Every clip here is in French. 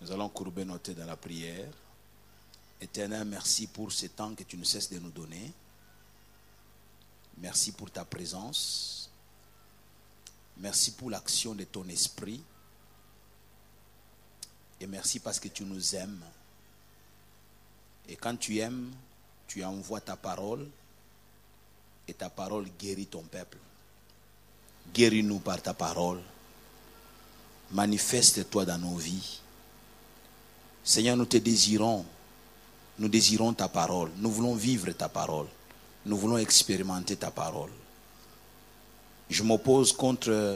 Nous allons courber nos têtes dans la prière. Éternel, merci pour ce temps que tu ne cesses de nous donner. Merci pour ta présence. Merci pour l'action de ton esprit. Et merci parce que tu nous aimes. Et quand tu aimes, tu envoies ta parole. Et ta parole guérit ton peuple. Guéris-nous par ta parole. Manifeste-toi dans nos vies. Seigneur, nous te désirons. Nous désirons ta parole. Nous voulons vivre ta parole. Nous voulons expérimenter ta parole. Je m'oppose contre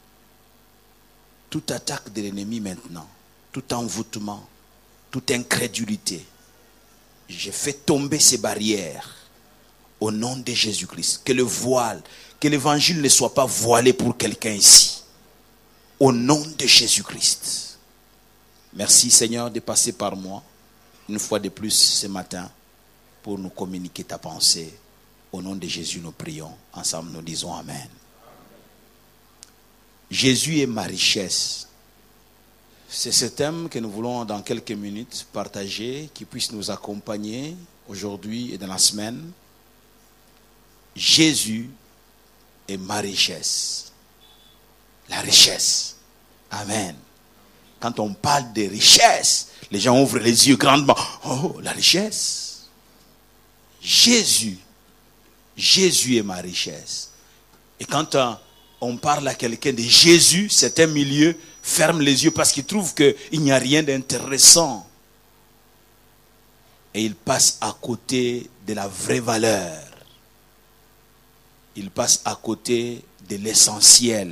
toute attaque de l'ennemi maintenant. Tout envoûtement. Toute incrédulité. Je fais tomber ces barrières. Au nom de Jésus-Christ. Que le voile, que l'évangile ne soit pas voilé pour quelqu'un ici. Au nom de Jésus-Christ. Merci Seigneur de passer par moi. Une fois de plus ce matin. Pour nous communiquer ta pensée. Au nom de Jésus nous prions. Ensemble nous disons Amen. Jésus est ma richesse. C'est ce thème que nous voulons dans quelques minutes partager. Qui puisse nous accompagner aujourd'hui et dans la semaine. Jésus est ma richesse. La richesse. Amen. Quand on parle de richesse, les gens ouvrent les yeux grandement. Oh, la richesse. Jésus. Jésus est ma richesse. Et quand on parle à quelqu'un de Jésus, certains milieux ferment les yeux parce qu'ils trouvent qu'il n'y a rien d'intéressant. Et ils passent à côté de la vraie valeur. Il passe à côté de l'essentiel.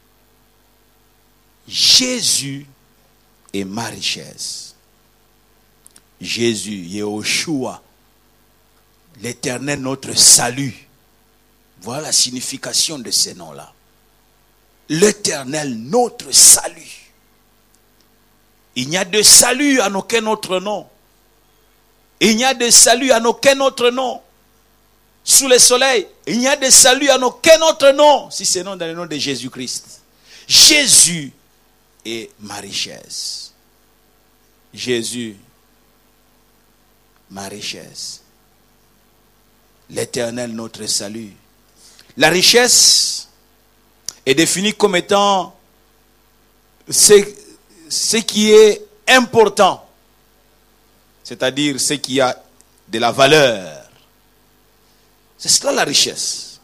Jésus est ma richesse. Jésus, Yehoshua, l'Éternel, notre salut. Voilà la signification de ces noms-là. L'Éternel, notre salut. Il n'y a de salut en aucun autre nom. Il n'y a de salut en aucun autre nom. Sous le soleil, il n'y a de salut en aucun autre nom, si ce n'est dans le nom de Jésus-Christ. Jésus est ma richesse. Jésus, ma richesse. L'Éternel, notre salut. La richesse est définie comme étant ce qui est important, c'est-à-dire ce qui a de la valeur. C'est cela la richesse.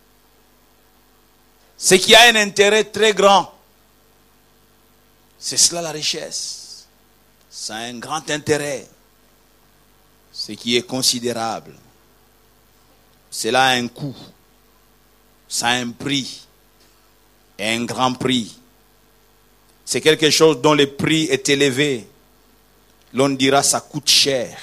Ce qui a un intérêt très grand. C'est cela la richesse. Ça a un grand intérêt. Ce qui est considérable. Cela a un coût. Ça a un prix. Et un grand prix. C'est quelque chose dont le prix est élevé. L'on dira ça coûte cher.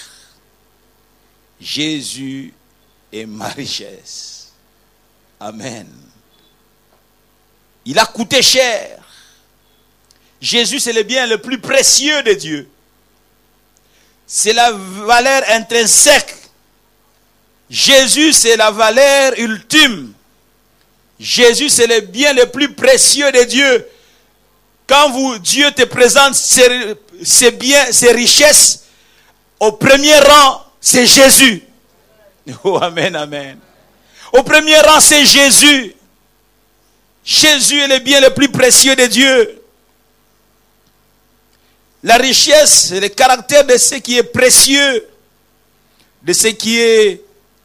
Jésus est ma richesse. Amen. Il a coûté cher. Jésus, c'est le bien le plus précieux de Dieu. C'est la valeur intrinsèque. Jésus, c'est la valeur ultime. Jésus, c'est le bien le plus précieux de Dieu. Quand Dieu te présente ses biens, ses richesses, au premier rang, c'est Jésus. Oh, amen, amen. Au premier rang, c'est Jésus. Jésus est le bien le plus précieux de Dieu. La richesse, c'est le caractère de ce qui est précieux, de ce qui est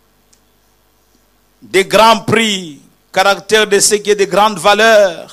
de grands prix, caractère de ce qui est de grande valeur.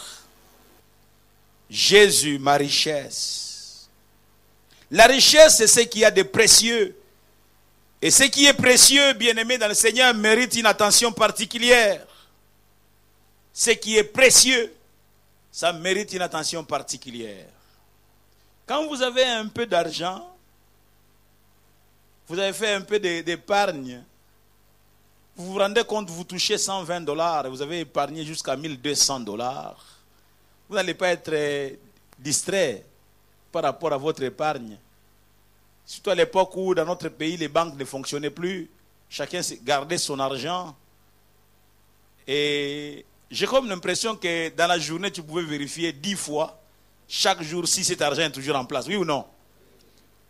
Jésus, ma richesse. La richesse, c'est ce qui a de précieux. Et ce qui est précieux, bien-aimé dans le Seigneur, mérite une attention particulière. Ce qui est précieux, ça mérite une attention particulière. Quand vous avez un peu d'argent, vous avez fait un peu d'épargne, vous vous rendez compte, vous touchez $120, vous avez épargné jusqu'à $1,200. Vous n'allez pas être distrait par rapport à votre épargne. Surtout à l'époque où dans notre pays les banques ne fonctionnaient plus, chacun gardait son argent. Et j'ai comme l'impression que dans la journée tu pouvais vérifier 10 fois, chaque jour, si cet argent est toujours en place. Oui ou non?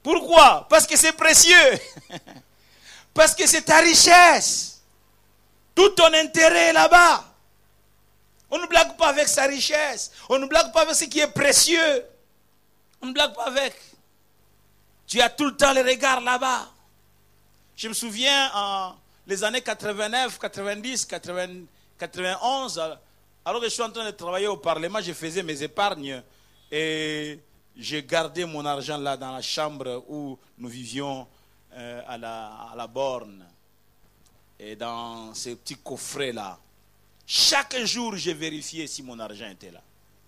Pourquoi? Parce que c'est précieux. Parce que c'est ta richesse. Tout ton intérêt est là-bas. On ne blague pas avec sa richesse. On ne blague pas avec ce qui est précieux. On ne blague pas avec. Tu as tout le temps les regards là-bas. Je me souviens en les années 89, 90, 91, alors que je suis en train de travailler au Parlement, je faisais mes épargnes et j'ai gardé mon argent là dans la chambre où nous vivions à la borne et dans ces petits coffrets là. Chaque jour, j'ai vérifié si mon argent était là.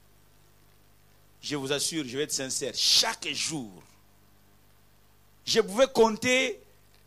Je vous assure, je vais être sincère, chaque jour, je pouvais compter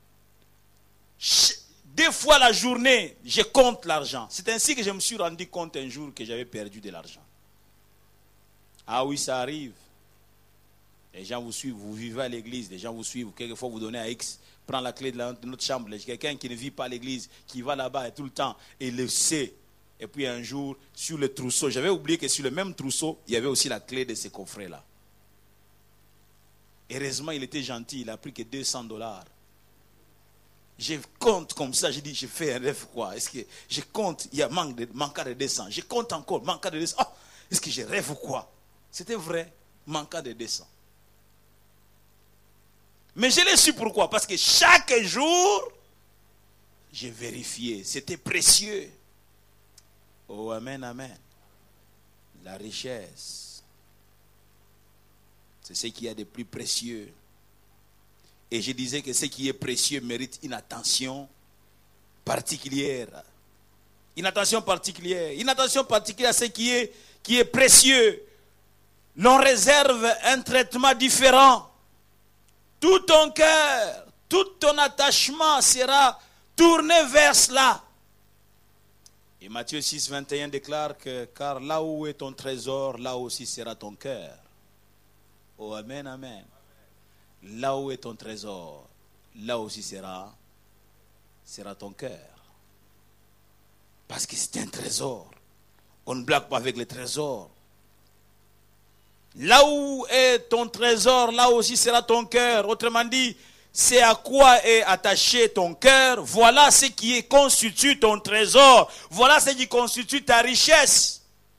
2 fois la journée, je compte l'argent. C'est ainsi que je me suis rendu compte un jour que j'avais perdu de l'argent. Ah oui, ça arrive. Les gens vous suivent, vous vivez à l'église, les gens vous suivent. Quelquefois, vous donnez à X, prend la clé de notre chambre. Quelqu'un qui ne vit pas à l'église, qui va là-bas et tout le temps, et le sait. Et puis un jour, sur le trousseau, j'avais oublié que sur le même trousseau, il y avait aussi la clé de ces coffrets-là. Heureusement, il était gentil, il a pris que $200. Je compte comme ça, je dis, je fais un rêve quoi? Est-ce que je compte, il y a manque de 200. Je compte encore, manque de 200. Oh, est-ce que je rêve ou quoi? C'était vrai, manque de 200. Mais je l'ai su pourquoi? Parce que chaque jour, j'ai vérifié, c'était précieux. Oh, amen, amen. La richesse, c'est ce qu'il y a de plus précieux. Et je disais que ce qui est précieux mérite une attention particulière. Une attention particulière. Une attention particulière à ce qui est précieux. L'on réserve un traitement différent. Tout ton cœur, tout ton attachement sera tourné vers cela. Et Matthieu 6, 21 déclare que car là où est ton trésor, là aussi sera ton cœur. Oh, amen, amen. Là où est ton trésor, là aussi sera ton cœur. Parce que c'est un trésor. On ne blague pas avec le trésor. Là où est ton trésor, là aussi sera ton cœur. Autrement dit, c'est à quoi est attaché ton cœur. Voilà ce qui constitue ton trésor. Voilà ce qui constitue ta richesse.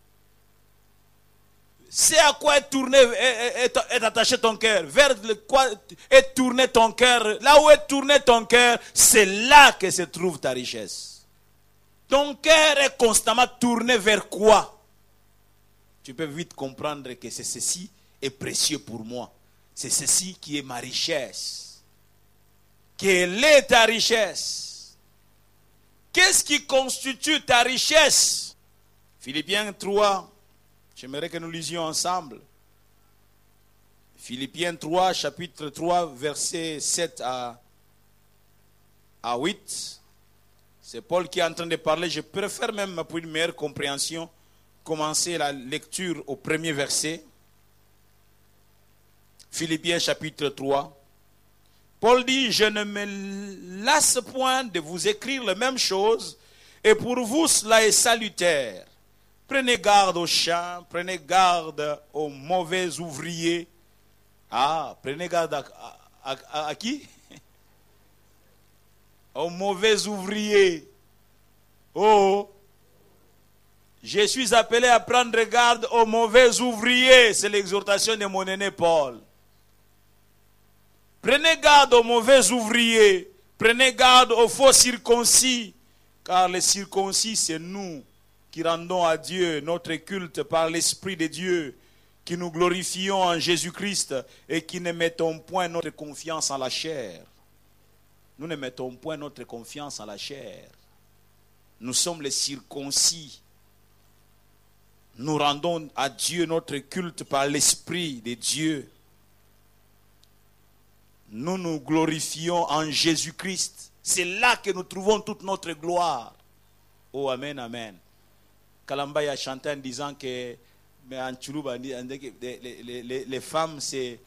C'est à quoi est attaché ton cœur. Vers quoi est tourné ton cœur. Là où est tourné ton cœur, c'est là que se trouve ta richesse. Ton cœur est constamment tourné vers quoi? Tu peux vite comprendre que c'est ceci est précieux pour moi. C'est ceci qui est ma richesse. Quelle est ta richesse? Qu'est-ce qui constitue ta richesse? Philippiens 3. J'aimerais que nous lisions ensemble. Philippiens 3, chapitre 3, versets 7 à 8. C'est Paul qui est en train de parler. Je préfère même, pour une meilleure compréhension, commencer la lecture au premier verset. Philippiens chapitre 3. Paul dit, je ne me lasse point de vous écrire les mêmes choses, et pour vous cela est salutaire. Prenez garde aux chiens, prenez garde aux mauvais ouvriers. Ah, prenez garde à qui? Aux mauvais ouvriers. Oh, je suis appelé à prendre garde aux mauvais ouvriers. C'est l'exhortation de mon aîné Paul. Prenez garde aux mauvais ouvriers. Prenez garde aux faux circoncis. Car les circoncis, c'est nous qui rendons à Dieu notre culte par l'Esprit de Dieu, qui nous glorifions en Jésus-Christ et qui ne mettons point notre confiance en la chair. Nous ne mettons point notre confiance en la chair. Nous sommes les circoncis. Nous rendons à Dieu notre culte par l'Esprit de Dieu. Nous nous glorifions en Jésus-Christ. C'est là que nous trouvons toute notre gloire. Oh, amen, amen. Kalamba a chanté en disant que les femmes, c'est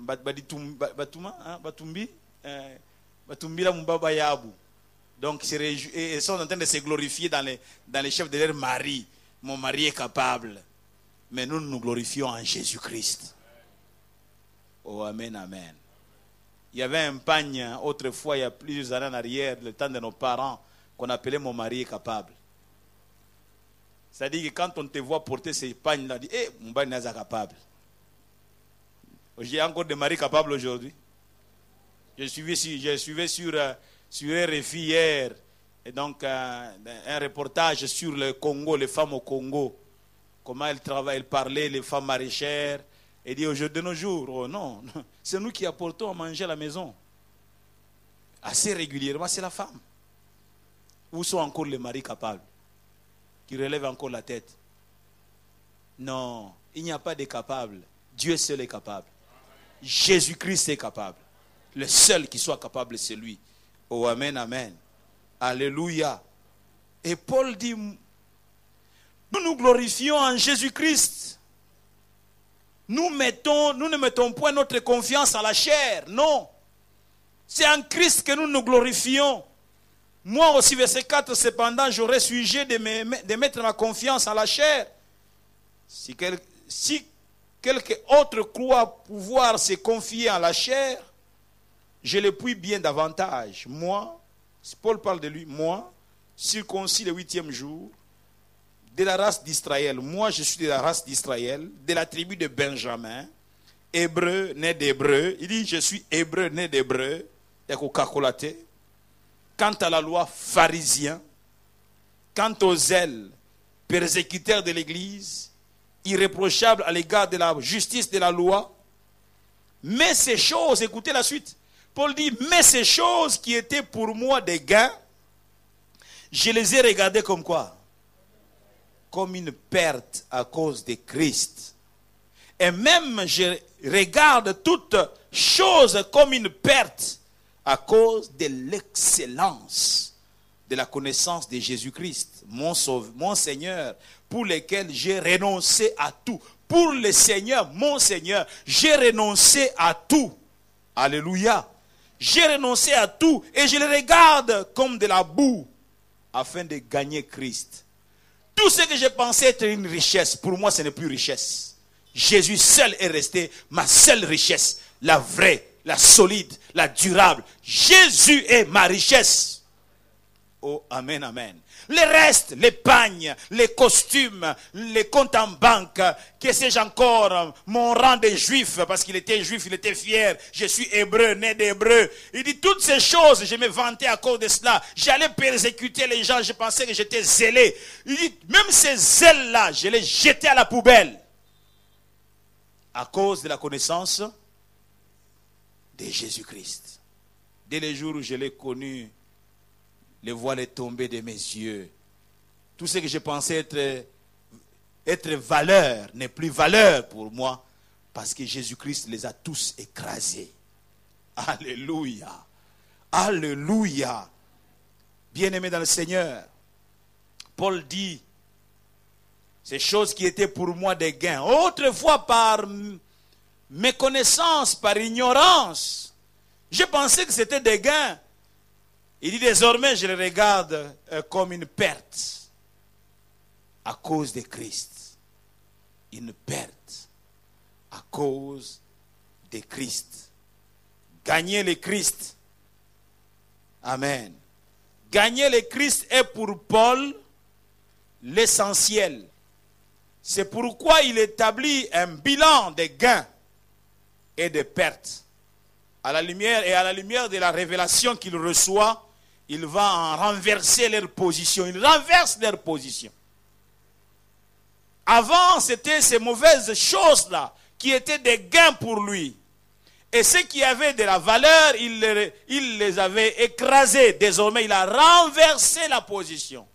Batumbi la Mbaba Yabu. Donc, elles sont en train de se glorifier dans les chefs de leur mari. Mon mari est capable. Mais nous nous glorifions en Jésus-Christ. Oh, amen, amen. Il y avait un pagne autrefois, il y a plusieurs années en arrière, le temps de nos parents, qu'on appelait mon mari est capable. C'est-à-dire que quand on te voit porter ces pagnes-là, on dit, mon mari n'est pas capable. J'ai encore des maris capables aujourd'hui. Je suivais sur RFI hier, et donc un reportage sur le Congo, les femmes au Congo. Comment elles travaillent, elles parlaient, les femmes maraîchères. Et dit aujourd'hui, de nos jours, oh non, c'est nous qui apportons à manger à la maison. Assez régulièrement, c'est la femme. Où sont encore les maris capables, qui relèvent encore la tête? Non, il n'y a pas de capables. Dieu seul est capable. Jésus-Christ est capable. Le seul qui soit capable, c'est lui. Oh, amen, amen. Alléluia. Et Paul dit, nous nous glorifions en Jésus-Christ. Nous ne mettons point notre confiance à la chair. Non. C'est en Christ que nous nous glorifions. Moi aussi, verset 4, cependant, j'aurais sujet de mettre ma confiance à la chair. Si quelque autre croit pouvoir se confier à la chair, je le puis bien davantage. Moi, Paul parle de lui, moi, circoncis le 8e jour, de la race d'Israël. Moi, je suis de la race d'Israël, de la tribu de Benjamin, hébreu, né d'hébreu. Il dit, je suis hébreu, né d'hébreu. Quant à la loi, pharisien. Quant aux zèles, persécuteurs de l'Église, irréprochable à l'égard de la justice de la loi. Mais ces choses, écoutez la suite. Paul dit, mais ces choses qui étaient pour moi des gains, je les ai regardées comme quoi? Comme une perte à cause de Christ. Et même je regarde toutes choses comme une perte à cause de l'excellence de la connaissance de Jésus-Christ, mon Seigneur, pour lequel j'ai renoncé à tout. Pour le Seigneur, mon Seigneur, j'ai renoncé à tout. Alléluia. J'ai renoncé à tout et je le regarde comme de la boue afin de gagner Christ. Tout ce que je pensais être une richesse, pour moi ce n'est plus richesse. Jésus seul est resté ma seule richesse, la vraie, la solide, la durable. Jésus est ma richesse. Oh, amen, amen. Le reste, les pagnes, les costumes, les comptes en banque, que sais-je encore, mon rang de juif, parce qu'il était juif, il était fier, je suis hébreu, né d'hébreu. Il dit toutes ces choses, je me vantais à cause de cela. J'allais persécuter les gens, je pensais que j'étais zélé. Il dit, même ces zèles-là, je les jetais à la poubelle. À cause de la connaissance de Jésus-Christ. Dès le jour où je l'ai connu, le voile est tombé de mes yeux. Tout ce que je pensais être valeur n'est plus valeur pour moi parce que Jésus-Christ les a tous écrasés. Alléluia. Alléluia. Bien-aimés dans le Seigneur, Paul dit, ces choses qui étaient pour moi des gains, autrefois par méconnaissance, par ignorance, je pensais que c'était des gains. Il dit désormais je le regarde comme une perte à cause de Christ. Une perte à cause de Christ. Gagner le Christ. Amen. Gagner le Christ est pour Paul l'essentiel. C'est pourquoi il établit un bilan de gains et de pertes. À la lumière de la révélation qu'il reçoit, il va en renverser leur position. Il renverse leur position. Avant, c'était ces mauvaises choses-là qui étaient des gains pour lui. Et ceux qui avaient de la valeur, il les avait écrasés. Désormais, il a renversé la position.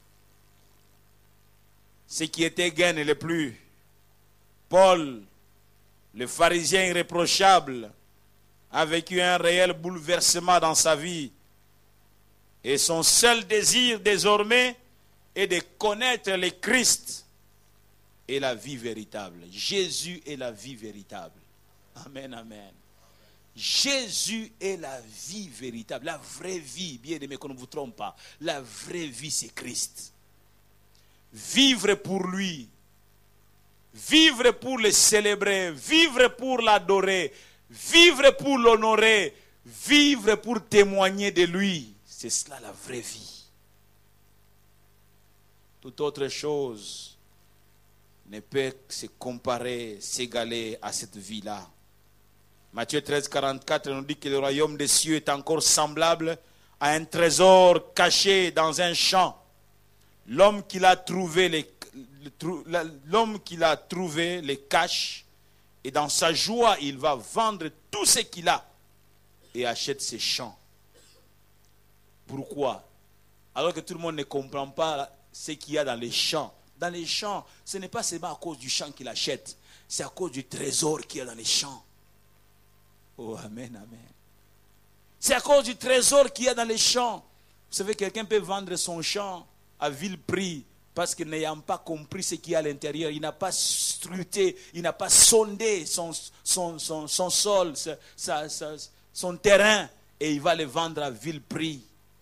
Ce qui était gain n'est plus. Paul, le pharisien irréprochable, a vécu un réel bouleversement dans sa vie. Et son seul désir désormais est de connaître le Christ et la vie véritable. Jésus est la vie véritable. Amen, amen. Jésus est la vie véritable, la vraie vie. Bien aimé, qu'on ne vous trompe pas. La vraie vie, c'est Christ. Vivre pour lui. Vivre pour le célébrer. Vivre pour l'adorer. Vivre pour l'honorer. Vivre pour témoigner de lui, c'est cela la vraie vie. Toute autre chose ne peut se comparer, s'égaler à cette vie-là. Matthieu 13, 44 nous dit que le royaume des cieux est encore semblable à un trésor caché dans un champ. L'homme qui l'a trouvé les cache, et dans sa joie, il va vendre tout ce qu'il a et achète ses champs. Pourquoi? Alors que tout le monde ne comprend pas ce qu'il y a dans les champs. Dans les champs, ce n'est pas seulement à cause du champ qu'il achète, c'est à cause du trésor qu'il y a dans les champs. Oh, amen, amen. C'est à cause du trésor qu'il y a dans les champs. Vous savez, quelqu'un peut vendre son champ à vil prix parce qu'il n'ayant pas compris ce qu'il y a à l'intérieur, il n'a pas scruté, il n'a pas sondé son sol, son terrain, et il va le vendre à vil prix.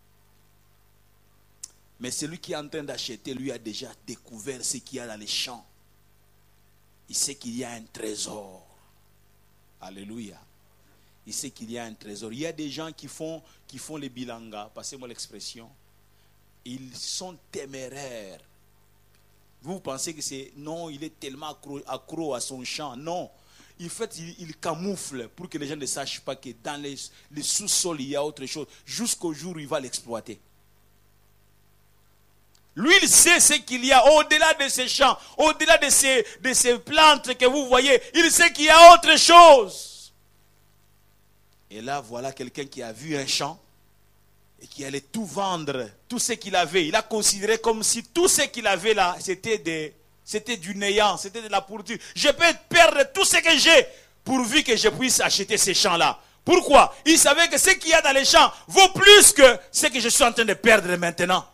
Mais celui qui est en train d'acheter, lui a déjà découvert ce qu'il y a dans les champs. Il sait qu'il y a un trésor. Alléluia. Il sait qu'il y a un trésor. Il y a des gens qui font les bilangas, passez-moi l'expression. Ils sont téméraires. Vous pensez que c'est... Non, il est tellement accro à son champ. Non. En fait, il camoufle pour que les gens ne sachent pas que dans les sous-sols, il y a autre chose. Jusqu'au jour où il va l'exploiter. Lui, il sait ce qu'il y a au-delà de ces champs, au-delà de ces plantes que vous voyez. Il sait qu'il y a autre chose. Et là, voilà quelqu'un qui a vu un champ et qui allait tout vendre, tout ce qu'il avait. Il a considéré comme si tout ce qu'il avait là, c'était du néant, c'était de la pourriture. Je peux perdre tout ce que j'ai pourvu que je puisse acheter ces champs-là. Pourquoi? Il savait que ce qu'il y a dans les champs vaut plus que ce que je suis en train de perdre maintenant.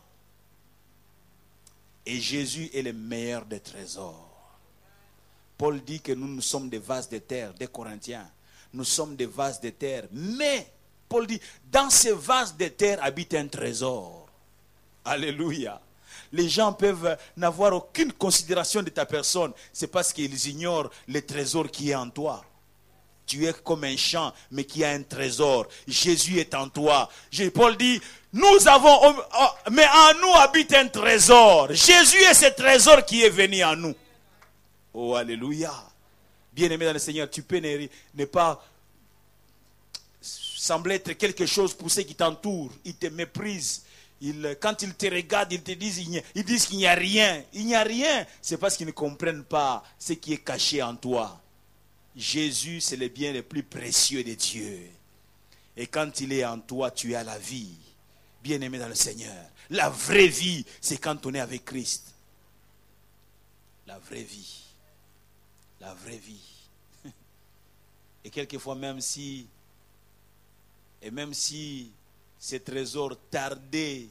Et Jésus est le meilleur des trésors. Paul dit que nous sommes des vases de terre, des Corinthiens. Nous sommes des vases de terre. Mais, Paul dit, dans ces vases de terre habite un trésor. Alléluia. Les gens peuvent n'avoir aucune considération de ta personne. C'est parce qu'ils ignorent le trésor qui est en toi. Tu es comme un champ, mais qui a un trésor. Jésus est en toi. Paul dit, nous avons, mais en nous habite un trésor. Jésus est ce trésor qui est venu en nous. Oh, alléluia. Bien-aimé dans le Seigneur, tu peux ne pas sembler être quelque chose pour ceux qui t'entourent. Ils te méprisent. Quand ils te regardent, ils disent qu'il n'y a rien. Il n'y a rien. C'est parce qu'ils ne comprennent pas ce qui est caché en toi. Jésus, c'est le bien le plus précieux de Dieu. Et quand il est en toi, tu as la vie. Bien-aimé dans le Seigneur. La vraie vie, c'est quand on est avec Christ. La vraie vie. La vraie vie. Et quelquefois, même si ces trésors tardaient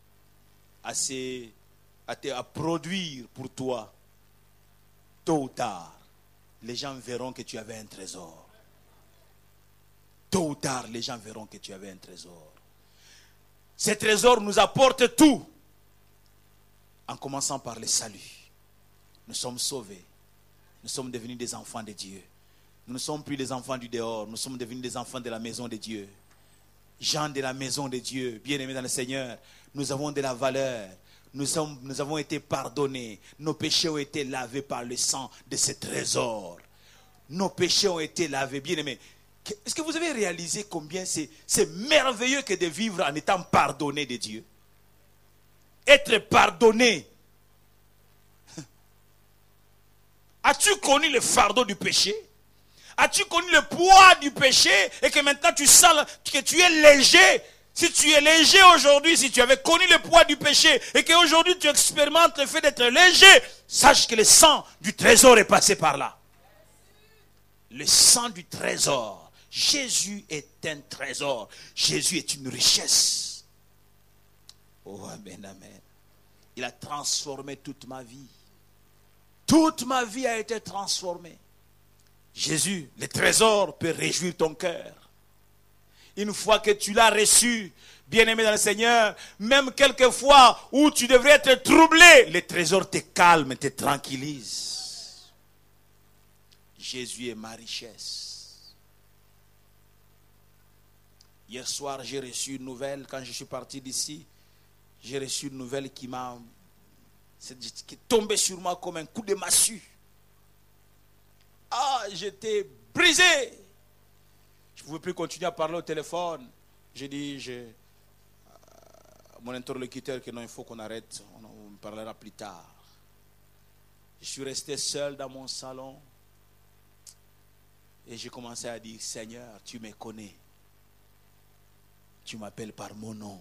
à produire pour toi, tôt ou tard, les gens verront que tu avais un trésor. Tôt ou tard, les gens verront que tu avais un trésor. Ces trésors nous apportent tout. En commençant par le salut. Nous sommes sauvés. Nous sommes devenus des enfants de Dieu. Nous ne sommes plus des enfants du dehors. Nous sommes devenus des enfants de la maison de Dieu. Gens de la maison de Dieu, bien-aimés dans le Seigneur. Nous avons de la valeur. Nous avons été pardonnés. Nos péchés ont été lavés par le sang de ce trésor. Nos péchés ont été lavés. Bien-aimés, est-ce que vous avez réalisé combien c'est merveilleux que de vivre en étant pardonné de Dieu? Être pardonné. As-tu connu le fardeau du péché? As-tu connu le poids du péché et que maintenant tu sens que tu es léger? Si tu es léger aujourd'hui, si tu avais connu le poids du péché et qu'aujourd'hui tu expérimentes le fait d'être léger, sache que le sang du trésor est passé par là. Le sang du trésor. Jésus est un trésor. Jésus est une richesse. Oh, amen, amen. Il a transformé toute ma vie. Toute ma vie a été transformée. Jésus, le trésor peut réjouir ton cœur. Une fois que tu l'as reçu, bien-aimé dans le Seigneur, même quelquefois où tu devrais être troublé, le trésor te calme, te tranquillise. Jésus est ma richesse. Hier soir, j'ai reçu une nouvelle. Quand je suis parti d'ici, j'ai reçu une nouvelle qui est tombée sur moi comme un coup de massue. Ah, j'étais brisé. Je ne pouvais plus continuer à parler au téléphone. J'ai dit à mon interlocuteur que non, il faut qu'on arrête. On parlera plus tard. Je suis resté seul dans mon salon. Et j'ai commencé à dire, Seigneur, tu me connais. Tu m'appelles par mon nom.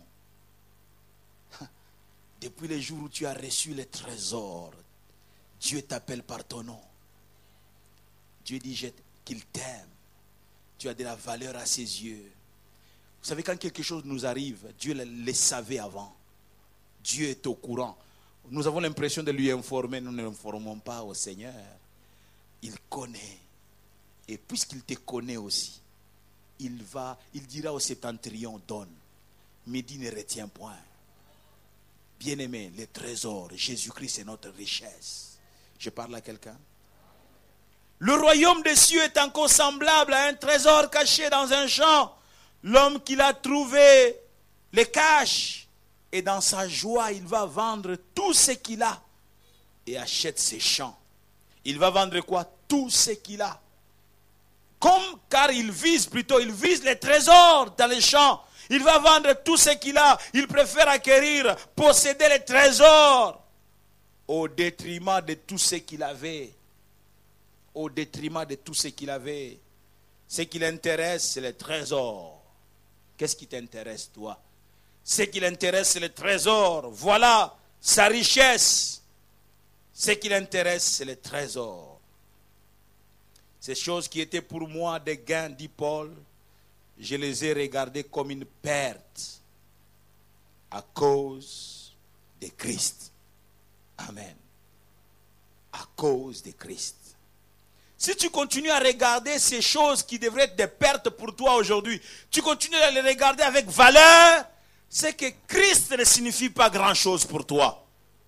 Depuis le jour où tu as reçu les trésors, Dieu t'appelle par ton nom. Dieu dit qu'il t'aime. Tu as de la valeur à ses yeux. Vous savez, quand quelque chose nous arrive, Dieu le savait avant. Dieu est au courant. Nous avons l'impression de lui informer, nous ne l'informons pas au Seigneur. Il connaît. Et puisqu'il te connaît aussi, il dira au septentrion, donne. Midi ne retient point. Bien-aimé, les trésors, Jésus-Christ est notre richesse. Je parle à quelqu'un. Le royaume des cieux est encore semblable à un trésor caché dans un champ. L'homme qui l'a trouvé le cache. Et dans sa joie, il va vendre tout ce qu'il a. Et achète ses champs. Il va vendre quoi? Tout ce qu'il a. Car il vise les trésors dans les champs. Il va vendre tout ce qu'il a. Il préfère acquérir, posséder les trésors au détriment de tout ce qu'il avait. Au détriment de tout ce qu'il avait. Ce qui l'intéresse, c'est les trésors. Qu'est-ce qui t'intéresse, toi? Ce qui l'intéresse, c'est les trésors. Voilà sa richesse. Ce qui l'intéresse, c'est les trésors. Ces choses qui étaient pour moi des gains, dit Paul, je les ai regardées comme une perte à cause de Christ. Amen. À cause de Christ. Si tu continues à regarder ces choses qui devraient être des pertes pour toi aujourd'hui, tu continues à les regarder avec valeur, c'est que Christ ne signifie pas grand-chose pour toi.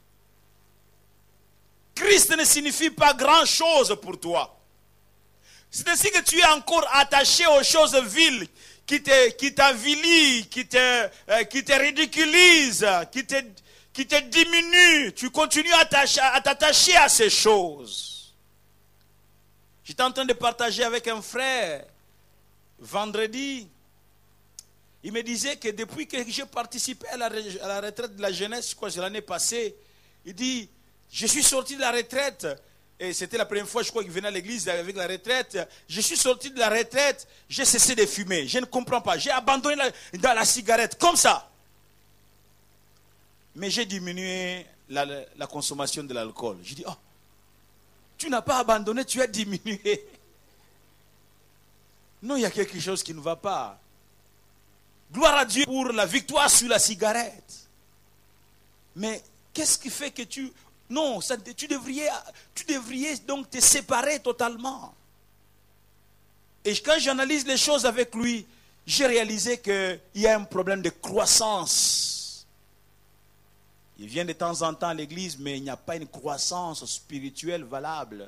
Christ ne signifie pas grand-chose pour toi. C'est ainsi que tu es encore attaché aux choses viles qui t'avilissent, qui te ridiculisent, qui te diminuent. Tu continues à t'attacher à ces choses. J'étais en train de partager avec un frère vendredi. Il me disait que depuis que j'ai participé à la retraite de la jeunesse, je crois que l'année passée, il dit, je suis sorti de la retraite. Et c'était la première fois, je crois, qu'il venait à l'église avec la retraite. Je suis sorti de la retraite, j'ai cessé de fumer. Je ne comprends pas. J'ai abandonné la cigarette, comme ça. Mais j'ai diminué la consommation de l'alcool. Je dis, oh, tu n'as pas abandonné, tu as diminué. Non, il y a quelque chose qui ne va pas. Gloire à Dieu pour la victoire sur la cigarette. Mais qu'est-ce qui fait que tu... Non, tu devrais donc te séparer totalement. Et quand j'analyse les choses avec lui, j'ai réalisé qu'il y a un problème de croissance. Il vient de temps en temps à l'église, mais il n'y a pas une croissance spirituelle valable.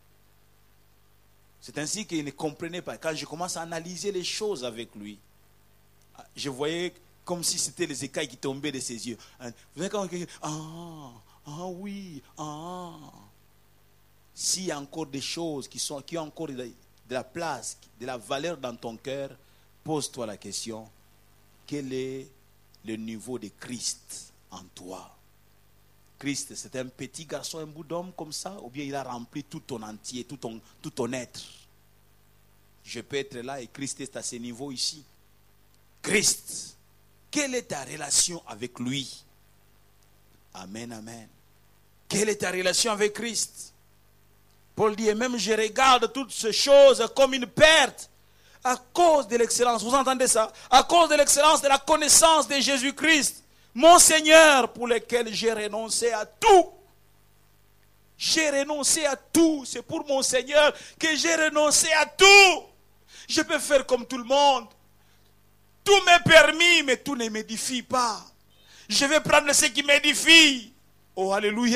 C'est ainsi qu'il ne comprenait pas. Quand je commence à analyser les choses avec lui, je voyais comme si c'était les écailles qui tombaient de ses yeux. Vous voyez quand ah oui, s'il y a encore des choses qui ont encore de la place, de la valeur dans ton cœur, pose-toi la question, quel est le niveau de Christ en toi? Christ, c'est un petit garçon, un bout d'homme comme ça, ou bien il a rempli tout ton entier, tout ton être? Je peux être là et Christ est à ce niveau ici. Christ, quelle est ta relation avec lui? Amen, amen. Quelle est ta relation avec Christ? Paul dit, et même je regarde toutes ces choses comme une perte à cause de l'excellence. Vous entendez ça? À cause de l'excellence de la connaissance de Jésus-Christ, mon Seigneur, pour lequel j'ai renoncé à tout. J'ai renoncé à tout. C'est pour mon Seigneur que j'ai renoncé à tout. Je peux faire comme tout le monde. Tout m'est permis, mais tout ne m'édifie pas. Je vais prendre ce qui m'édifie. Oh, alléluia.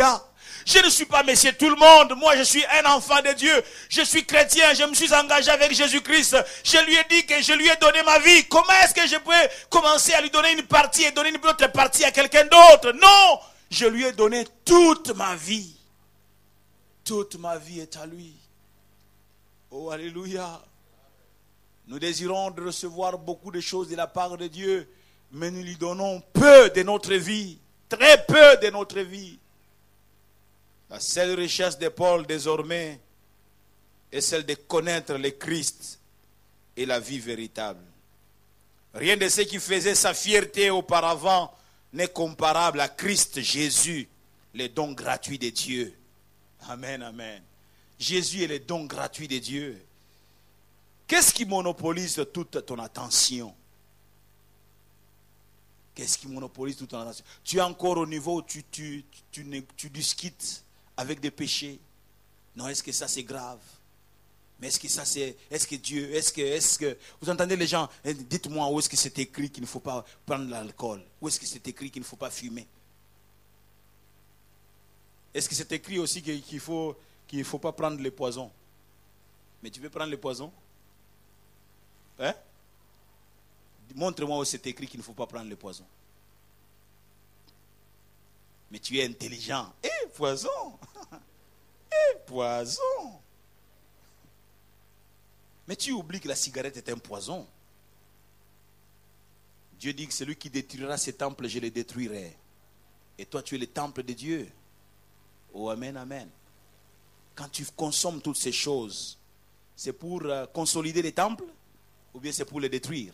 Je ne suis pas monsieur tout le monde. Moi, je suis un enfant de Dieu. Je suis chrétien. Je me suis engagé avec Jésus-Christ. Je lui ai dit que je lui ai donné ma vie. Comment est-ce que je peux commencer à lui donner une partie et donner une autre partie à quelqu'un d'autre? Non! Je lui ai donné toute ma vie. Toute ma vie est à lui. Oh, alléluia. Nous désirons de recevoir beaucoup de choses de la part de Dieu, mais nous lui donnons peu de notre vie. Très peu de notre vie. La seule richesse de Paul désormais est celle de connaître le Christ et la vie véritable. Rien de ce qui faisait sa fierté auparavant n'est comparable à Christ Jésus, le don gratuit de Dieu. Amen, amen. Jésus est le don gratuit de Dieu. Qu'est-ce qui monopolise toute ton attention? Qu'est-ce qui monopolise toute ton attention? Tu es encore au niveau où tu discutes avec des péchés. Non, est-ce que ça c'est grave? Mais est-ce que ça c'est... Est-ce que Dieu... Est-ce que... Vous entendez les gens? Dites-moi où est-ce que c'est écrit qu'il ne faut pas prendre l'alcool? Où est-ce que c'est écrit qu'il ne faut pas fumer? Est-ce que c'est écrit aussi qu'il ne faut pas prendre les poisons? Mais tu veux prendre les poisons? Hein? Montre-moi où c'est écrit qu'il ne faut pas prendre les poisons. Mais tu es intelligent. Poison! Poison! Mais tu oublies que la cigarette est un poison. Dieu dit que celui qui détruira ces temples, je les détruirai. Et toi, tu es le temple de Dieu. Oh, amen, amen. Quand tu consommes toutes ces choses, c'est pour consolider les temples ou bien c'est pour les détruire?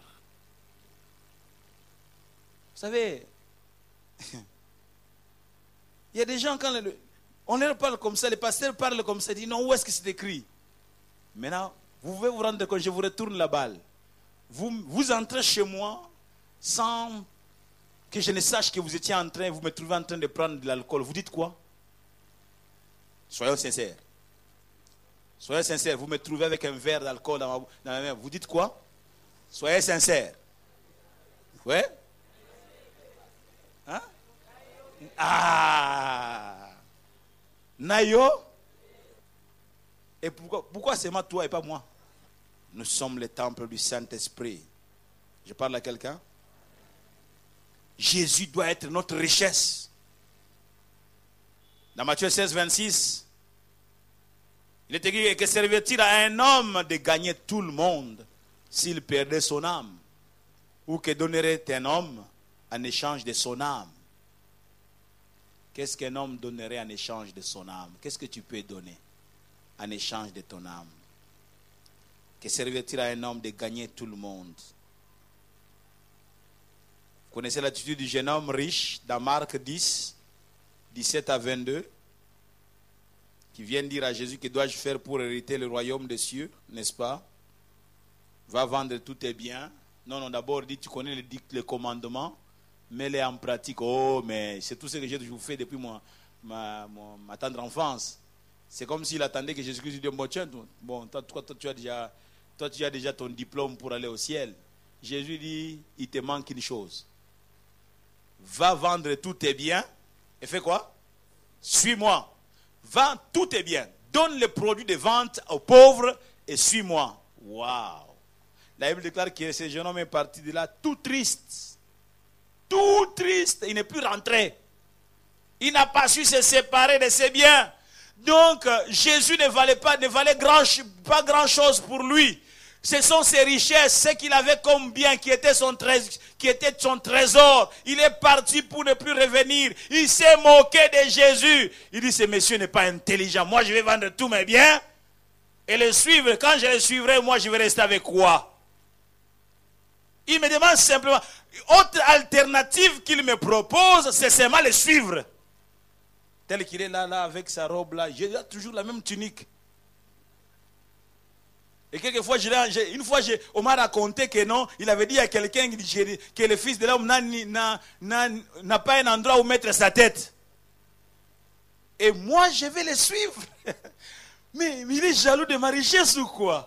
Vous savez, il y a des gens, quand on leur parle comme ça, les pasteurs parlent comme ça, ils disent non, où est-ce que c'est écrit? Maintenant, vous pouvez vous rendre compte, je vous retourne la balle. Vous entrez chez moi sans que je ne sache que vous étiez vous me trouvez en train de prendre de l'alcool. Vous dites quoi? Soyons sincères. Soyez sincères, vous me trouvez avec un verre d'alcool dans ma main. Vous dites quoi? Soyez sincères. Ouais? Hein? Ah! Nayo? Et pourquoi c'est toi et pas moi? Nous sommes le temple du Saint-Esprit. Je parle à quelqu'un? Jésus doit être notre richesse. Dans Matthieu 16, 26, il est écrit que servirait-il à un homme de gagner tout le monde s'il perdait son âme? Ou que donnerait un homme en échange de son âme? Qu'est-ce qu'un homme donnerait en échange de son âme? Qu'est-ce que tu peux donner en échange de ton âme? Que servirait-il à un homme de gagner tout le monde? Vous connaissez l'attitude du jeune homme riche dans Marc 10, 17 à 22, qui vient dire à Jésus: que dois-je faire pour hériter le royaume des cieux, n'est-ce pas? Va vendre tous tes biens. Non, d'abord dit, tu connais les commandements, mets-les en pratique. Oh, mais c'est tout ce que je vous fais depuis ma tendre enfance. C'est comme s'il attendait que Jésus-Christ lui dise: bon, tiens, bon, toi, tu as déjà ton diplôme pour aller au ciel. Jésus dit: il te manque une chose. Va vendre tous tes biens et fais quoi? Suis-moi. Vends tous tes biens. Donne les produits de vente aux pauvres et suis-moi. Waouh! La Bible déclare que ce jeune homme est parti de là tout triste. Tout triste. Il n'est plus rentré. Il n'a pas su se séparer de ses biens. Donc, Jésus ne valait pas grand-chose pour lui. Ce sont ses richesses, ce qu'il avait comme bien, qui était son trésor. Il est parti pour ne plus revenir. Il s'est moqué de Jésus. Il dit: ce monsieur n'est pas intelligent. Moi, je vais vendre tous mes biens et le suivre. Quand je le suivrai, moi, je vais rester avec quoi? Il me demande simplement, autre alternative qu'il me propose, c'est seulement le suivre. Tel qu'il est là, avec sa robe là, il a toujours la même tunique. Et quelquefois, on m'a raconté que non, il avait dit à quelqu'un que le fils de l'homme n'a pas un endroit où mettre sa tête. Et moi, je vais le suivre. Mais il est jaloux de ma richesse ou quoi?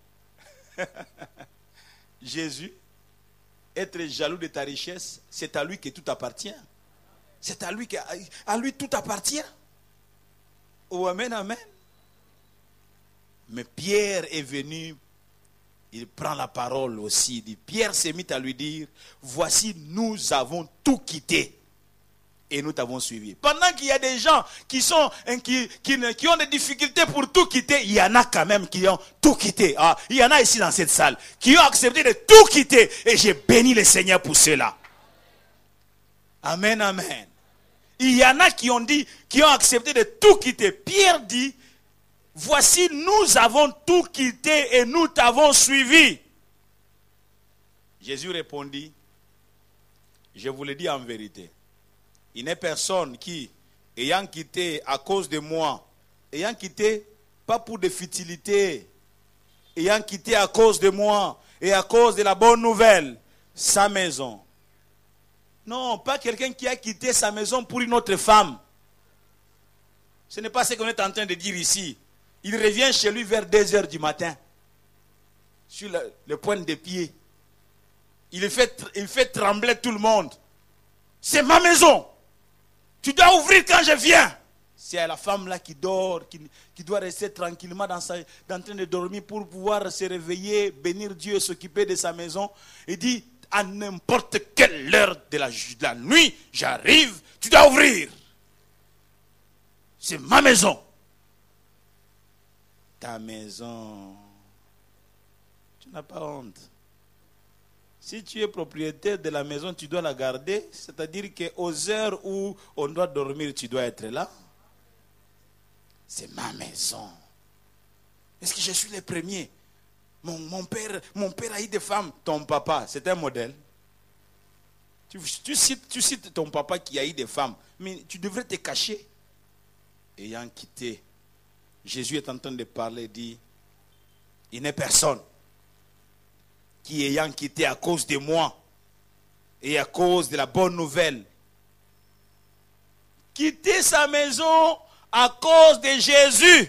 Jésus, être jaloux de ta richesse, c'est à lui que tout appartient. C'est à lui tout appartient. Oh, amen, amen. Mais Pierre est venu, il prend la parole aussi. Il dit, Pierre s'est mis à lui dire, voici, nous avons tout quitté. Et nous t'avons suivi. Pendant qu'il y a des gens qui ont des difficultés pour tout quitter, il y en a quand même qui ont tout quitté. Ah, il y en a ici dans cette salle qui ont accepté de tout quitter. Et j'ai béni le Seigneur pour cela. Amen, amen. Il y en a qui ont accepté de tout quitter. Pierre dit, voici, nous avons tout quitté et nous t'avons suivi. Jésus répondit, je vous le dis en vérité. Il n'est personne qui, ayant quitté à cause de moi, ayant quitté pas pour des futilités, ayant quitté à cause de moi et à cause de la bonne nouvelle, sa maison. Non, pas quelqu'un qui a quitté sa maison pour une autre femme. Ce n'est pas ce qu'on est en train de dire ici. Il revient chez lui vers 2h du matin, sur le point des pieds. Il fait trembler tout le monde. C'est ma maison. Tu dois ouvrir quand je viens. C'est la femme là qui dort, qui doit rester tranquillement en train de dormir pour pouvoir se réveiller, bénir Dieu et s'occuper de sa maison. Il dit, à n'importe quelle heure de la nuit, j'arrive, tu dois ouvrir. C'est ma maison. Ta maison. Tu n'as pas honte. Si tu es propriétaire de la maison, tu dois la garder. C'est-à-dire qu'aux heures où on doit dormir, tu dois être là. C'est ma maison. Est-ce que je suis le premier? Mon père a eu des femmes. Ton papa, c'est un modèle. Tu cites ton papa qui a eu des femmes. Mais tu devrais te cacher. Ayant quitté, Jésus est en train de parler, dit, il n'est personne qui ayant quitté à cause de moi et à cause de la bonne nouvelle, quitter sa maison à cause de Jésus.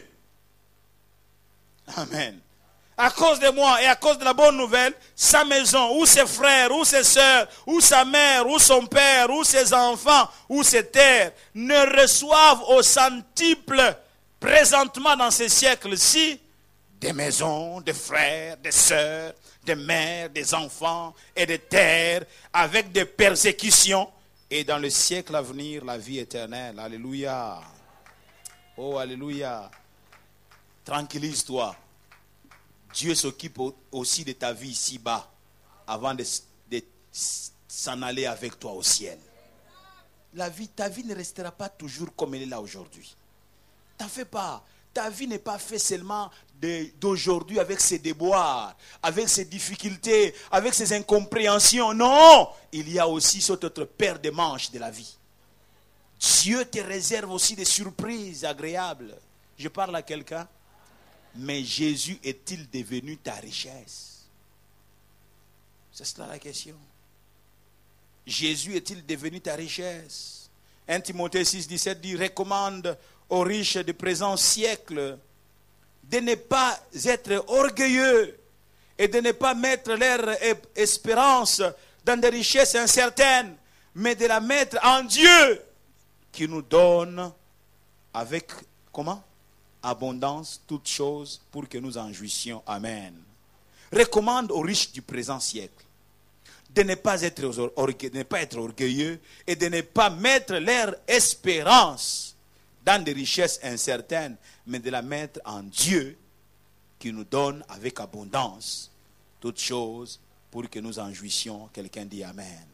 Amen. À cause de moi et à cause de la bonne nouvelle, sa maison, ou ses frères, ou ses soeurs, ou sa mère, ou son père, ou ses enfants, ou ses terres, ne reçoivent au centuple présentement dans ces siècles-ci des maisons, des frères, des sœurs, des mères, des enfants et des terres avec des persécutions et dans le siècle à venir la vie éternelle. Alléluia. Oh, alléluia. Tranquillise-toi. Dieu s'occupe aussi de ta vie ici-bas avant de s'en aller avec toi au ciel. Ta vie ne restera pas toujours comme elle est là aujourd'hui. T'en fais pas. Ta vie n'est pas faite seulement d'aujourd'hui avec ses déboires, avec ses difficultés, avec ses incompréhensions. Non, il y a aussi cette autre paire de manches de la vie. Dieu te réserve aussi des surprises agréables. Je parle à quelqu'un. Mais Jésus est-il devenu ta richesse? C'est cela la question. Jésus est-il devenu ta richesse? 1 Timothée 6, 17 dit, recommande aux riches du présent siècle de ne pas être orgueilleux et de ne pas mettre leur espérance dans des richesses incertaines, mais de la mettre en Dieu qui nous donne avec, comment? Abondance, toutes choses pour que nous en jouissions. Amen. Recommande aux riches du présent siècle de ne pas être orgueilleux et de ne pas mettre leur espérance dans des richesses incertaines, mais de la mettre en Dieu qui nous donne avec abondance toutes choses pour que nous en jouissions. Quelqu'un dit Amen.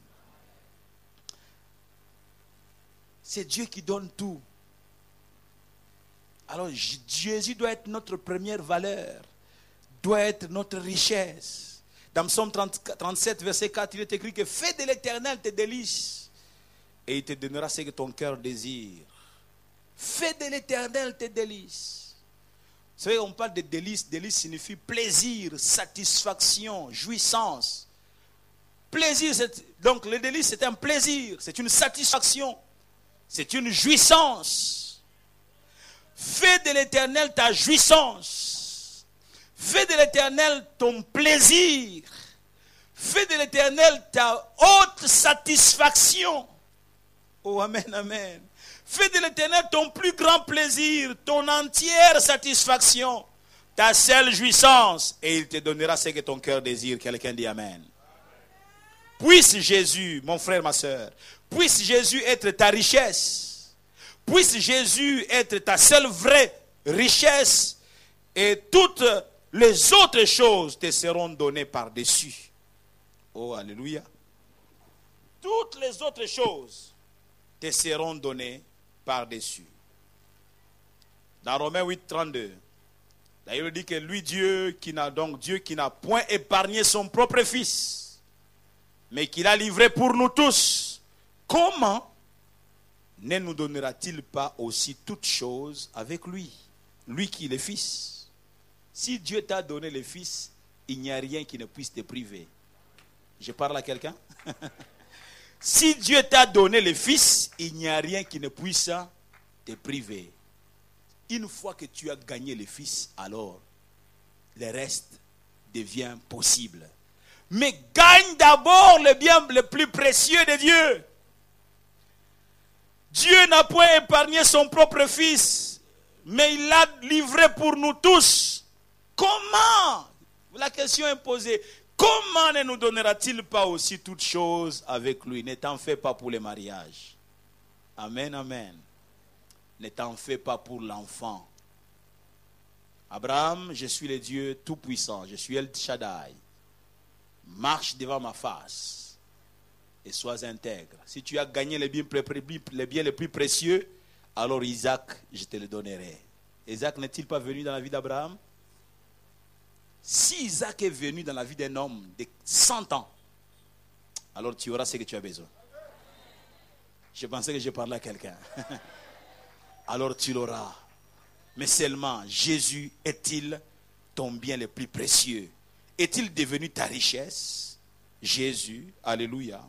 C'est Dieu qui donne tout. Alors Jésus doit être notre première valeur, doit être notre richesse. Dans Psaume 37, verset 4, il est écrit que fais de l'Éternel tes délices et il te donnera ce que ton cœur désire. Fais de l'Éternel tes délices. Vous savez, on parle de délices. Délices signifie plaisir, satisfaction, jouissance. Plaisir, donc le délice c'est un plaisir, c'est une satisfaction, c'est une jouissance. Fais de l'Éternel ta jouissance. Fais de l'Éternel ton plaisir. Fais de l'Éternel ta haute satisfaction. Oh, amen, amen. Fais de l'Éternel ton plus grand plaisir, ton entière satisfaction, ta seule jouissance, et il te donnera ce que ton cœur désire. Quelqu'un dit Amen. Puisse Jésus, mon frère, ma soeur, puisse Jésus être ta richesse. Puisse Jésus être ta seule vraie richesse. Et toutes les autres choses te seront données par-dessus. Oh, alléluia. Toutes les autres choses te seront données par-dessus. Dans Romains 8, 32, d'ailleurs, il dit que lui, Dieu qui n'a point épargné son propre fils, mais qu'il a livré pour nous tous, comment ne nous donnera-t-il pas aussi toutes choses avec lui? Lui qui est le Fils. Si Dieu t'a donné le Fils, il n'y a rien qui ne puisse te priver. Je parle à quelqu'un? Si Dieu t'a donné le Fils, il n'y a rien qui ne puisse te priver. Une fois que tu as gagné le Fils, alors le reste devient possible. Mais gagne d'abord le bien le plus précieux de Dieu. Dieu n'a point épargné son propre Fils, mais il l'a livré pour nous tous. Comment? La question est posée. Comment ne nous donnera-t-il pas aussi toutes choses avec lui? Ne t'en fais pas pour le mariage. Amen, amen. Ne t'en fais pas pour l'enfant. Abraham, je suis le Dieu tout-puissant. Je suis El Shaddai. Marche devant ma face et sois intègre. Si tu as gagné les biens les plus précieux, alors Isaac, je te le donnerai. Isaac n'est-il pas venu dans la vie d'Abraham? Si Isaac est venu dans la vie d'un homme de 100 ans, alors tu auras ce que tu as besoin. Je pensais que je parlais à quelqu'un. Alors tu l'auras. Mais seulement, Jésus est-il ton bien le plus précieux? Est-il devenu ta richesse? Jésus, alléluia.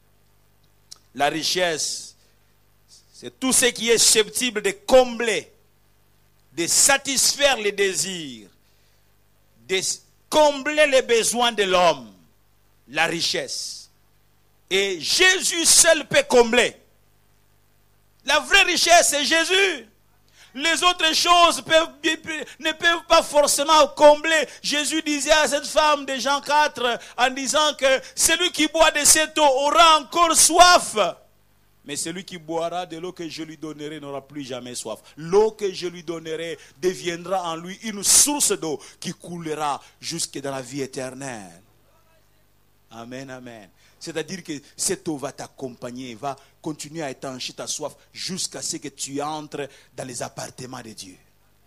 La richesse, c'est tout ce qui est susceptible de combler, de satisfaire les désirs, de combler les besoins de l'homme. La richesse. Et Jésus seul peut combler. La vraie richesse, c'est Jésus. Les autres choses ne peuvent pas forcément combler. Jésus disait à cette femme de Jean 4 en disant que celui qui boit de cette eau aura encore soif. Mais celui qui boira de l'eau que je lui donnerai n'aura plus jamais soif. L'eau que je lui donnerai deviendra en lui une source d'eau qui coulera jusque dans la vie éternelle. Amen, amen. C'est-à-dire que cette eau va t'accompagner, va continuer à étancher ta soif jusqu'à ce que tu entres dans les appartements de Dieu.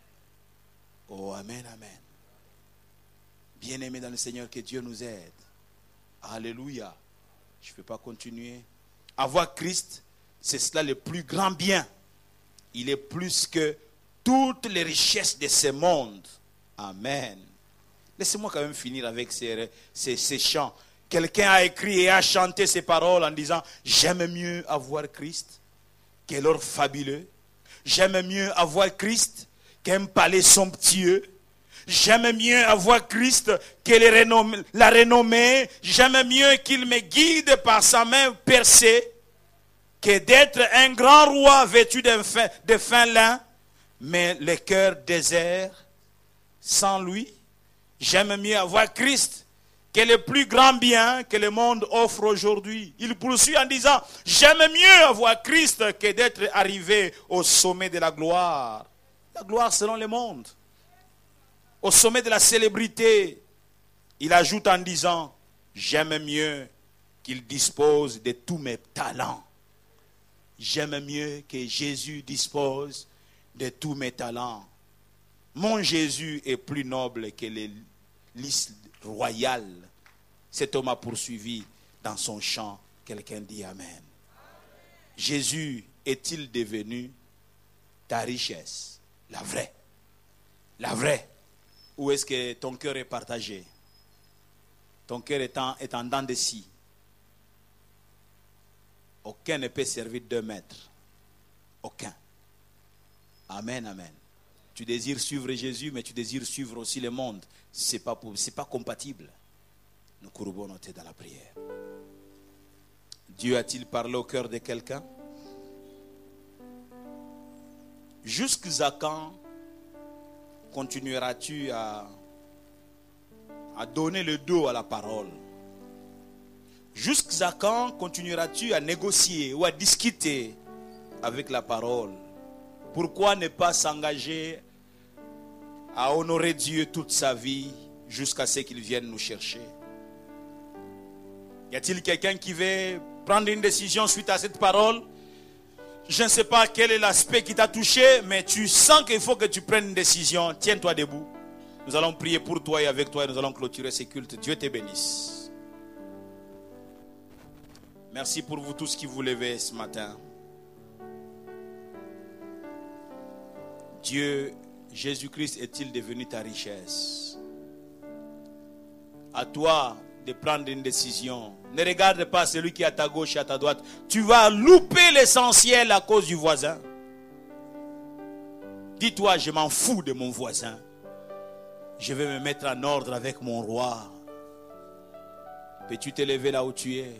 Oh, amen, amen. Bien-aimés dans le Seigneur, que Dieu nous aide. Alléluia. Je ne peux pas continuer. Avoir Christ, c'est cela le plus grand bien. Il est plus que toutes les richesses de ce monde. Amen. Laissez-moi quand même finir avec ces chants. Quelqu'un a écrit et a chanté ces paroles en disant: j'aime mieux avoir Christ que l'or fabuleux. J'aime mieux avoir Christ qu'un palais somptueux. J'aime mieux avoir Christ que la renommée. J'aime mieux qu'il me guide par sa main percée que d'être un grand roi vêtu de fin lin, mais le cœur désert sans lui. J'aime mieux avoir Christ que le plus grand bien que le monde offre aujourd'hui. Il poursuit en disant: j'aime mieux avoir Christ que d'être arrivé au sommet de la gloire. La gloire selon le monde. Au sommet de la célébrité. Il ajoute en disant: j'aime mieux qu'il dispose de tous mes talents. J'aime mieux que Jésus dispose de tous mes talents. Mon Jésus est plus noble que les listes royales. Cet homme a poursuivi dans son chant. Quelqu'un dit Amen. Amen. Jésus est-il devenu ta richesse? La vraie. La vraie. Où est-ce que ton cœur est partagé? Ton cœur est en dents de scie. Aucun ne peut servir 2 maîtres. Aucun. Amen, amen. Tu désires suivre Jésus, mais tu désires suivre aussi le monde. C'est pas compatible. Nous courbons nos têtes dans la prière. Dieu a-t-il parlé au cœur de quelqu'un? Jusqu'à quand continueras-tu à donner le dos à la parole? Jusqu'à quand continueras-tu à négocier ou à discuter avec la parole? Pourquoi ne pas s'engager à honorer Dieu toute sa vie jusqu'à ce qu'il vienne nous chercher? Y a-t-il quelqu'un qui veut prendre une décision suite à cette parole? Je ne sais pas quel est l'aspect qui t'a touché, mais tu sens qu'il faut que tu prennes une décision. Tiens-toi debout. Nous allons prier pour toi et avec toi et nous allons clôturer ces cultes. Dieu te bénisse. Merci pour vous tous qui vous levez ce matin. Dieu, Jésus-Christ est-il devenu ta richesse? À toi de prendre une décision. Ne regarde pas celui qui est à ta gauche et à ta droite. Tu vas louper l'essentiel à cause du voisin. Dis-toi, je m'en fous de mon voisin. Je vais me mettre en ordre avec mon roi. Peux-tu te lever là où tu es?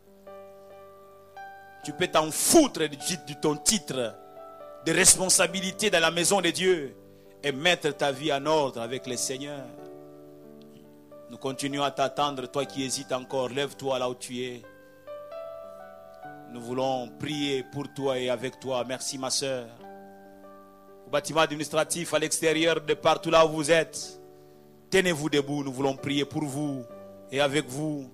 Tu peux t'en foutre de ton titre de responsabilité dans la maison de Dieu et mettre ta vie en ordre avec le Seigneur. Nous continuons à t'attendre, toi qui hésites encore. Lève-toi là où tu es. Nous voulons prier pour toi et avec toi. Merci ma soeur. Au bâtiment administratif, à l'extérieur, de partout là où vous êtes, tenez-vous debout. Nous voulons prier pour vous et avec vous.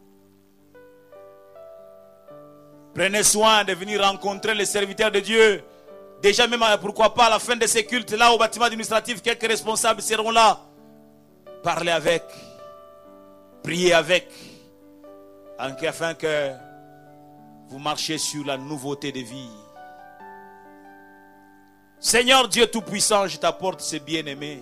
Prenez soin de venir rencontrer les serviteurs de Dieu. Déjà même, pourquoi pas, à la fin de ces cultes, là au bâtiment administratif, quelques responsables seront là. Parlez avec. Priez avec. Afin que vous marchiez sur la nouveauté de vie. Seigneur Dieu Tout-Puissant, je t'apporte ces bien-aimés.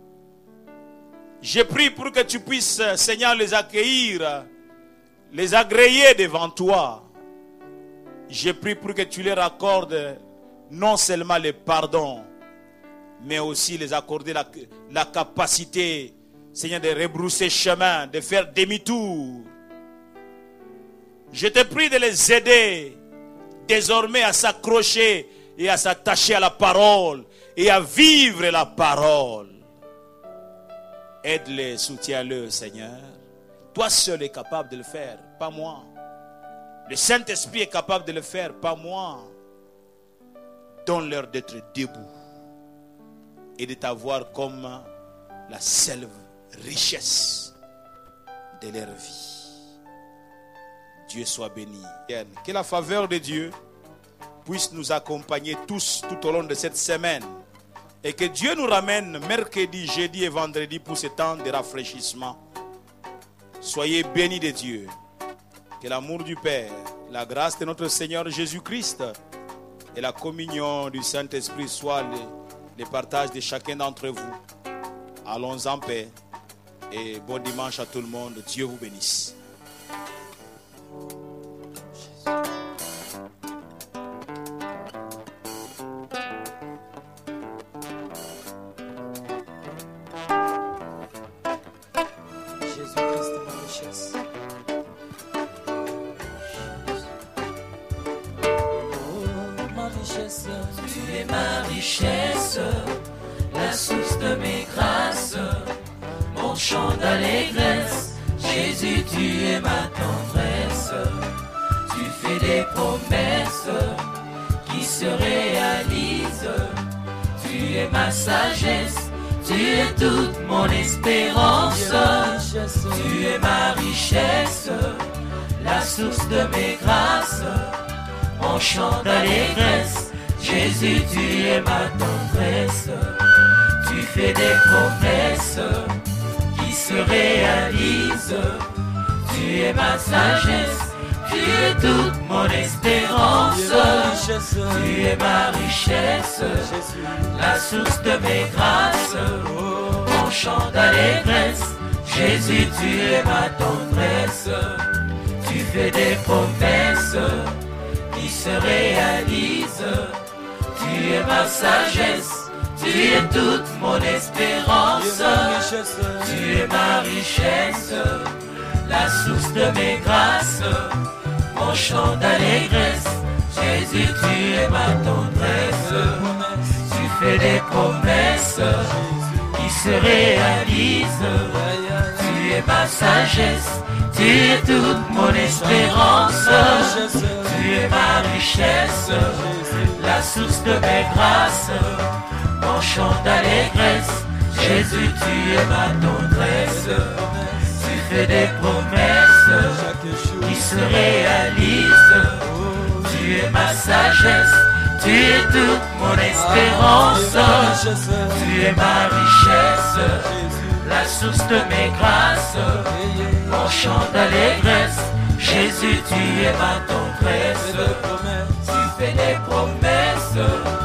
Je prie pour que tu puisses, Seigneur, les accueillir, les agréer devant toi. Je prie pour que tu leur accordes non seulement le pardon, mais aussi les accorder la capacité, Seigneur, de rebrousser chemin, de faire demi-tour. Je te prie de les aider désormais à s'accrocher et à s'attacher à la parole et à vivre la parole. Aide-les, soutiens-le, Seigneur. Toi seul es capable de le faire, pas moi. Le Saint-Esprit est capable de le faire, pas moi. Donne-leur d'être debout et de t'avoir comme la seule richesse de leur vie. Dieu soit béni. Que la faveur de Dieu puisse nous accompagner tous tout au long de cette semaine. Et que Dieu nous ramène mercredi, jeudi et vendredi pour ce temps de rafraîchissement. Soyez bénis de Dieu. Que l'amour du Père, la grâce de notre Seigneur Jésus-Christ et la communion du Saint-Esprit soient les partages de chacun d'entre vous. Allons en paix et bon dimanche à tout le monde. Dieu vous bénisse. Jésus, tu es ma tendresse. Tu fais des promesses qui se réalisent. Tu es ma sagesse. Tu es toute mon espérance. Tu es ma richesse, la source de mes grâces, mon chant d'allégresse. Jésus, tu es ma tendresse. Tu fais des promesses qui se réalisent. Tu es ma sagesse, tu es toute mon espérance. Tu es ma richesse, la source de mes grâces, mon chant d'allégresse. Jésus, tu es ma tendresse. Tu fais des promesses qui se réalisent. Tu es ma sagesse, tu es toute mon espérance. Tu es ma richesse, la source de mes grâces, mon chant d'allégresse. Jésus, tu es ma tendresse. Tu fais des promesses qui se réalisent. Tu es ma sagesse, tu es toute mon espérance. Tu es ma richesse, la source de mes grâces, mon chant d'allégresse. Jésus, tu es ma tendresse. Tu fais des promesses qui se réalisent. Tu es ma sagesse, tu es toute mon espérance. Tu es ma richesse, la source de mes grâces, mon chant d'allégresse. Jésus, tu es ma tendresse. Tu fais des promesses